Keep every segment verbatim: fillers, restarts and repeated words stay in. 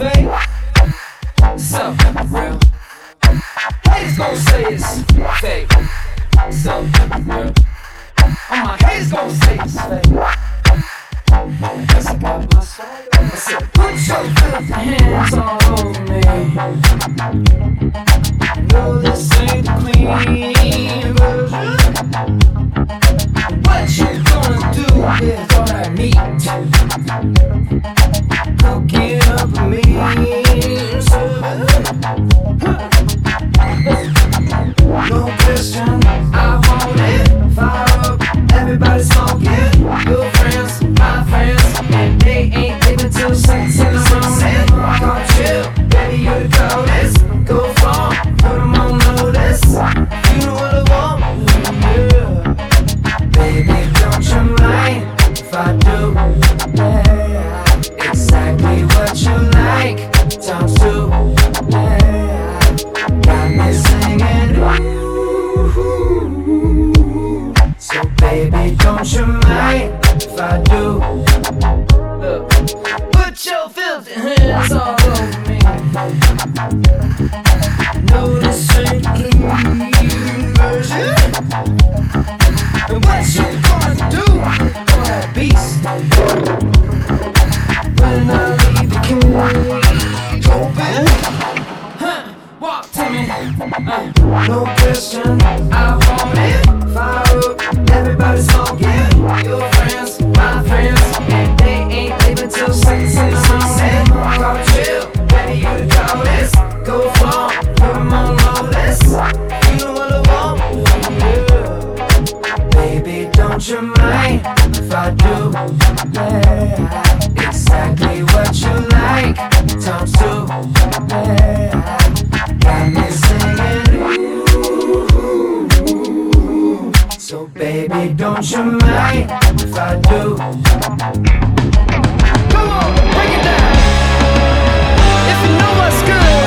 fake. So real. Haters gon' say it's fake. So real. All my haters gon' say it's fake. I guess I got my soul. I said, put your filthy hands all over me. No, this ain't the clean version. What you gonna do with all that meat? Cook it up for me, serve it. No question, I want it. Fire up, everybody smoking. Your friends, my friends, and they ain't leaving till six in the morning. Come chill, baby, you the coldest. Go far, put them on notice. You know what I want, yeah. Baby, don't you mind if I do? Yeah, exactly what you like. Times two, yeah. Got me singing, ooh. So baby, don't you mind if I do? Look, put your filthy hands all over me. No, this ain't clean version. And what you gonna do for that beast? When I leave the cage open, huh, walk to me, uh, no question, I want it. Fire up, everybody smoking. Your friends, my friends, and they ain't leaving till six in the morning. Come chill, baby, you the coldest. Go far, put them on notice. You know what I want, yeah. Baby, don't you mind if I do? Yeah, exactly what you like. Times two, yeah. Got me singing, ooh. So baby, don't you mind if I do? Come on, break it down. If you know what's good,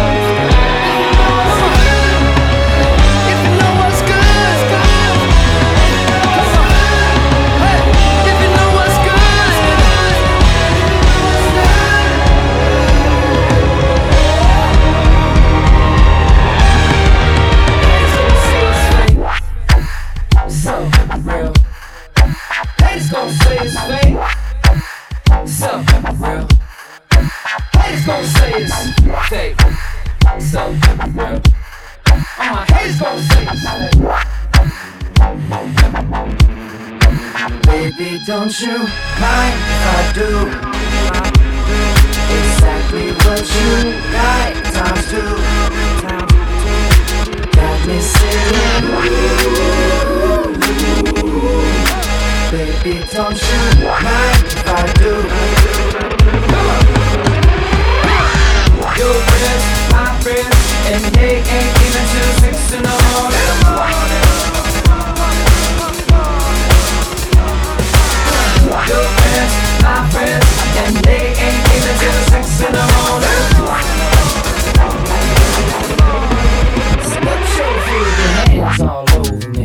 if you know what's good, come on. Hey, if you know what's good, so real. Haters gon' say it's fake. So real. Haters gon' say it's fake. So real. All my haters gon' say it's fake. Baby, don't you mind if I do? Exactly what you like. Times two. Got me singing, ooh. Baby, don't you mind if I do? Your friends, my friends, and they ain't even till six in the morning. Your friends, my friends, and they ain't even till six in the morning. Put your filthy hands all over me.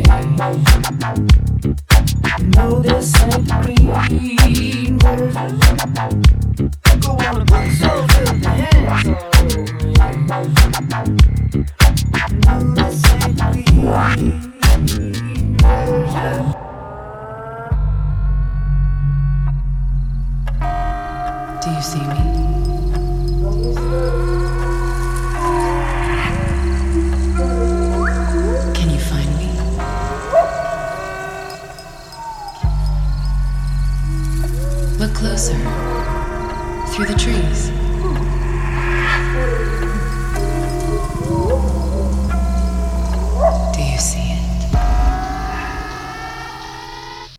No, this ain't the clean version. Go on and put your filthy hands all over me. No, this ain't the clean version. Do you see me? Can you find me? Look closer. Through the trees.